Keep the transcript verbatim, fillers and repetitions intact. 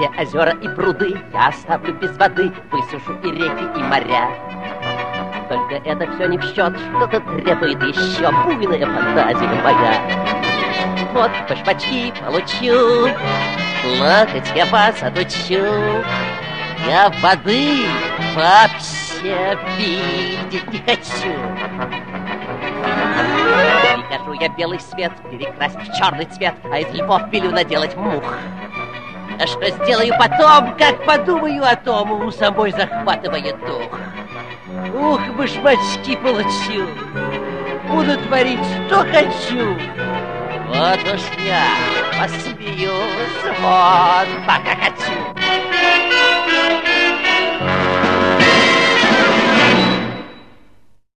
все озера и пруды я оставлю без воды, высушу и реки, и моря. Только это все не в счет, что-то требует еще буйная фантазия моя. Вот башмачки получу, локоть я вас отучу, я воды вообще видеть не хочу. Прикажу я белый свет перекрасить в черный цвет, а из львов велю наделать мух. А что сделаю потом, как подумаю о том, у самой захватывает дух. Ух, башмачки получу, буду творить, что хочу. Вот уж я посмеюсь, вот пока хочу.